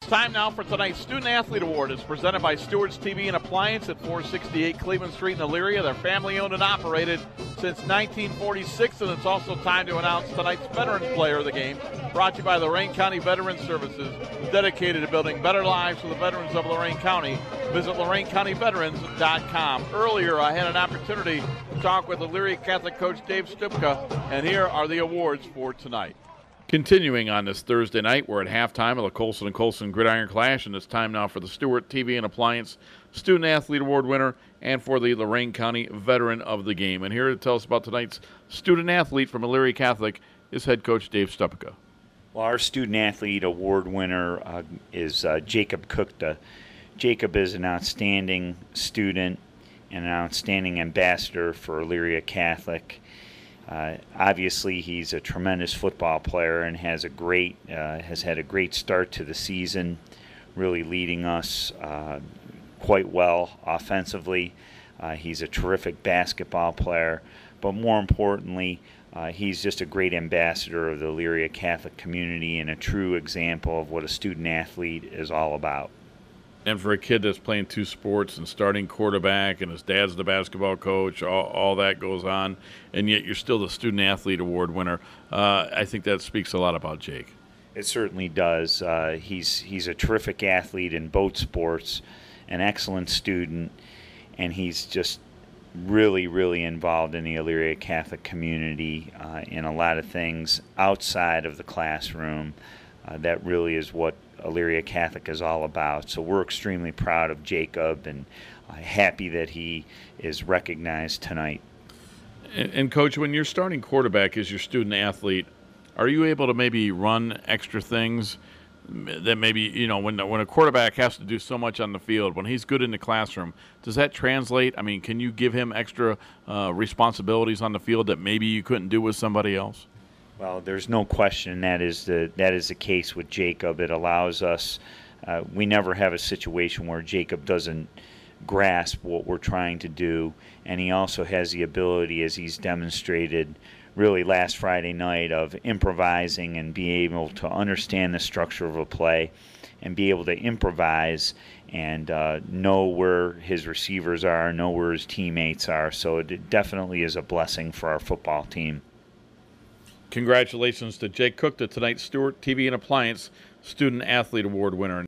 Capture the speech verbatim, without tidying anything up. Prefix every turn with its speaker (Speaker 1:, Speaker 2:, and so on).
Speaker 1: time now for tonight's Student Athlete Award. It's presented by Stewart's T V and Appliance at four sixty-eight Cleveland Street in Elyria. They're family-owned and operated since nineteen forty-six, and it's also time to announce tonight's Veterans Player of the Game, brought to you by Lorain County Veterans Services, dedicated to building better lives for the veterans of Lorain County. Visit Lorain County Veterans dot com. Earlier, I had an opportunity to talk with Elyria Catholic coach Dave Stupka, and here are the awards for tonight. Continuing on this Thursday night, we're at halftime of the Colson and Colson Gridiron Clash, and it's time now for the Stewart T V and Appliance Student Athlete Award winner and for the Lorain County Veteran of the Game. And here to tell us about tonight's student athlete from Elyria Catholic is head coach Dave Stupka.
Speaker 2: Well, our Student Athlete Award winner uh, is uh, Jacob Kukta. Jacob is an outstanding student and an outstanding ambassador for Elyria Catholic. Uh, obviously, he's a tremendous football player and has a great uh, has had a great start to the season, really leading us uh, quite well offensively. Uh, he's a terrific basketball player, but more importantly, uh, he's just a great ambassador of the Elyria Catholic community and a true example of what a student athlete is all about.
Speaker 1: And for a kid that's playing two sports and starting quarterback and his dad's the basketball coach, all, all that goes on, and yet you're still the Student Athlete Award winner, uh, I think that speaks a lot about Jake.
Speaker 2: It certainly does. Uh, he's, he's a terrific athlete in both sports, an excellent student, and he's just really, really involved in the Elyria Catholic community uh, in a lot of things outside of the classroom. Uh, that really is what Elyria Catholic is all about. So we're extremely proud of Jacob and uh, happy that he is recognized tonight.
Speaker 1: And, and Coach, when you're starting quarterback as your student athlete, are you able to maybe run extra things that maybe, you know, when, when a quarterback has to do so much on the field, when he's good in the classroom, does that translate? I mean, can you give him extra uh, responsibilities on the field that maybe you couldn't do with somebody else?
Speaker 2: Well, there's no question that is the that is the case with Jacob. It allows us. Uh, we never have a situation where Jacob doesn't grasp what we're trying to do, and he also has the ability, as he's demonstrated, really last Friday night, of improvising and being able to understand the structure of a play, and be able to improvise and uh, know where his receivers are, know where his teammates are. So it definitely is a blessing for our football team.
Speaker 1: Congratulations to Jake Cook, the tonight's Stewart T V and Appliance Student Athlete Award winner.